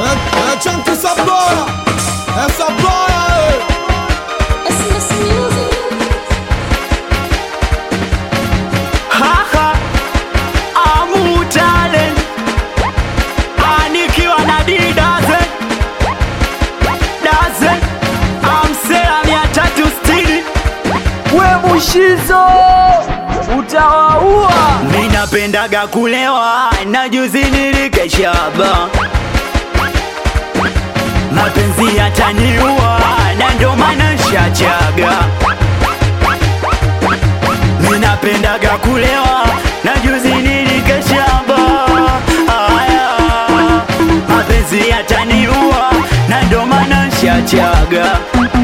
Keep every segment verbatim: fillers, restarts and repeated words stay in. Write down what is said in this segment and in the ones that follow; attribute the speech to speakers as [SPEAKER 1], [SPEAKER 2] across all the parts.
[SPEAKER 1] É, é Chunky Saboia, é Saboia,
[SPEAKER 2] It's Miss Music.
[SPEAKER 3] Haha, Amu Talent, anikiwa na D Dazen, Dazen, amsela mia tatu sitini. We Mushizo, utawaua. Minapendaga kulewa, na juzi nilikeshaba, mapenzi yataniua, na ndo maana shachaga. Minapendaga kulewa, na juzi nilikeshaba, aya, mapenzi yataniua, na ndo maana shachaga.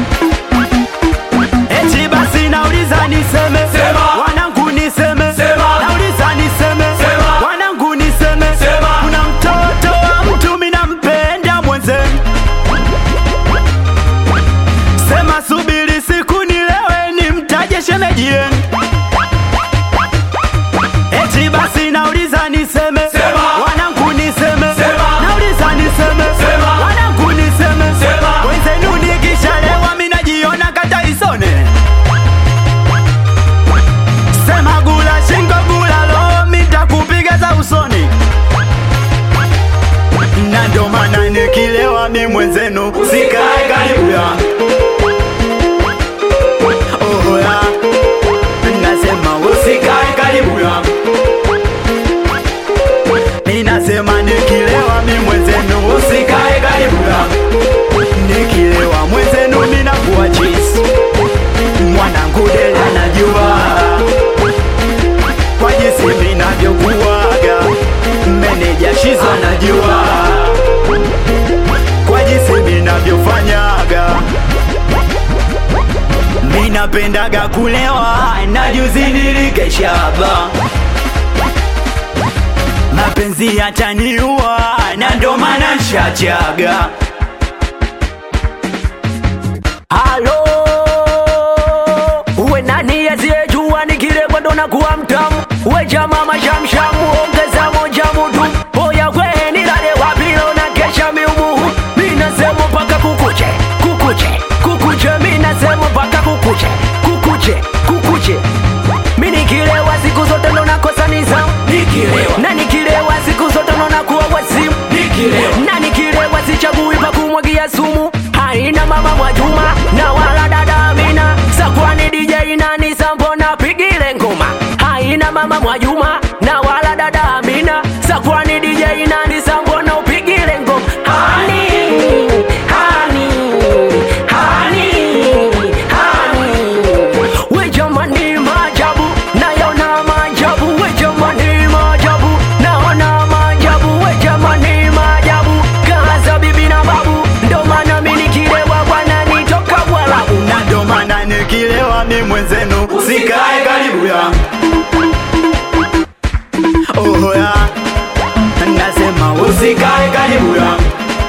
[SPEAKER 3] Eti basi nauliza niseme, sema. Wanangu niseme, sema. Nauliza niseme, sema. Wanangu niseme, sema. Kuna mtoto wa mtu mina mpenda mwenzenu, sema subiri siku nilewe nimtaje shemeji yenu. Eti basi nauliza niseme, sema. Wanangu niseme, sema. Nauliza niseme, sema. Wanangu niseme, sema. Wenzenu nikishalewa mina jiona kata isone, sema gula shingo gula lo mitakupiga za usoni, na ndo maana nikilewa mi mwenzenu sikae karibu yangu. Oh ya, nasema usikae karibu yangu. Ninasema nikilewa mi mwenzenu usikae karibu yangu. Nikilewa mwenzenu minakuwa cheese, mwanangu dele anajua kwa jinsi minavyokuwaga, meneja Shizo anajua kwa jinsi minavyofanyaga. Minapendaga kulewa, na juzi nilikeshaba, mapenzi yataniua, na ndo maana shachaga. Halo, uwe nani asiyejua nikilebwa ndo nakuwa mtamu. We jama mashamshamu, ongeza moja mutu. Oya kwe nilale wapilo na kesha miumuhu. Minasemo paka kukuche, kukuche, kukuche. Minasemo paka kukuche, kukuche, kukuche. Minikilewa siku zote ndo nakosa nizamu. Nikilewa na nikilewa siku zote ndo nakuwa wasimu. Nikilewa na nikilewa sichagui pa kumwagia sumu. Haina mama Mwajuma na wala dada Amina, sakwani D J nani sampo na pigile ngoma. Haina mama Mwajuma na wala dada Amina, sakwani D J nani sampo na upigile ngoma. Hani, hani, hani, hani. We jamani maajabu, nayona maajabu. We jamani maajabu, naona maajabu. We jamani maajabu, kaza bibi na babu. Ndo maana mimi nikilewa bwana nitoka Mwarabu, na ndo maana nikilewa mi mwenzenu usikae karibu yangu. Oh ya, nasema usikae karibu yangu.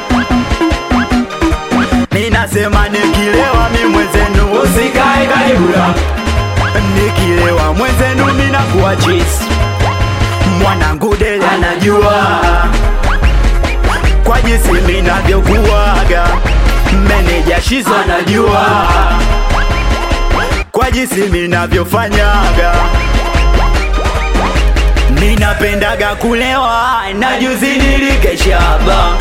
[SPEAKER 3] Ninasema nikilewa mi mwenzenu usikae karibu yangu. Nikilewa mwenzenu minakuwa cheese, mwanangu dele anajua kwa jinsi minavyokuwaga, meneja Shizo anajua kwa jinsi minavyofanyaga. Minapendaga kulewa, na juzi nilikeshaba,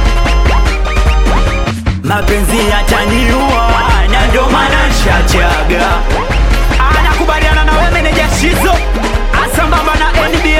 [SPEAKER 3] mapenzi yataniua, na ndo maana shachaga. Anakubaliana na wewe meneja Shizo, asambamba na N B